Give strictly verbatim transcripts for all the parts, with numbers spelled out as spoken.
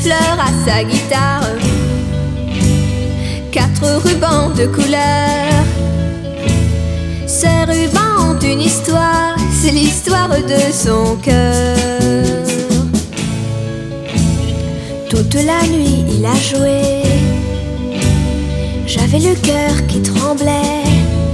fleurs à sa guitare, quatre rubans de couleur. Ces rubans ont une histoire, c'est l'histoire de son cœur. Toute la nuit il a joué, j'avais le cœur qui tremblait.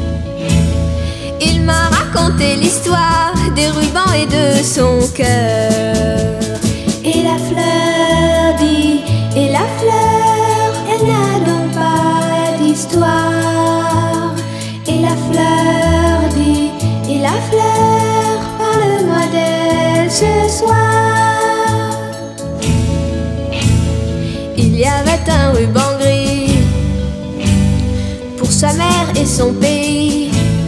Il m'a raconté l'histoire des rubans et de son cœur. Et la fleur dit, et la fleur, elle n'a donc pas d'histoire. Et la fleur dit, et la fleur, parle-moi d'elle ce soir. Il y avait un ruban gris pour sa mère et son pays,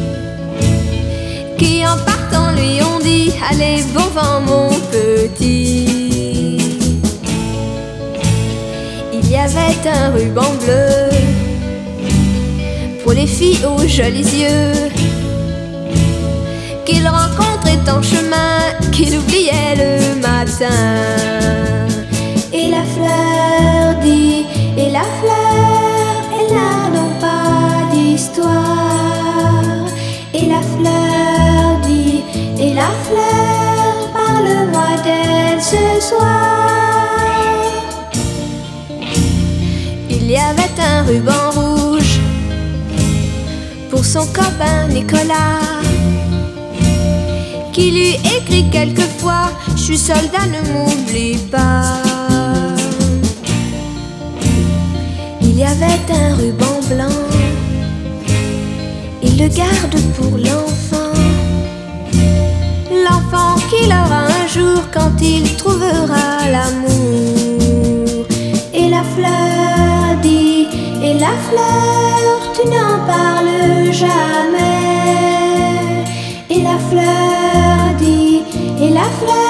qui en partant lui ont dit, allez bon vent mon petit. Il y avait un ruban bleu pour les filles aux jolis yeux, qu'il rencontrait en chemin, qu'il oubliait le matin. Et la fleur dit, et la fleur, elle n'a donc pas d'histoire. Et la fleur dit, et la fleur, parle-moi d'elle ce soir. Il y avait un ruban rouge pour son copain Nicolas, qui lui écrit quelquefois, je suis soldat, ne m'oublie pas. Il y avait un ruban blanc, il le garde pour l'enfant, l'enfant qu'il aura un jour quand il trouvera l'amour. Et la fleur dit, et la fleur, tu n'en parles jamais. Et la fleur dit, et la fleur,